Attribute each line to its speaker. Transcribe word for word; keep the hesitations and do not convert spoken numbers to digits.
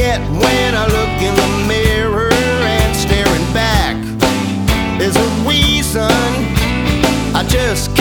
Speaker 1: get when I look in the mirror and staring back. There's a reason I just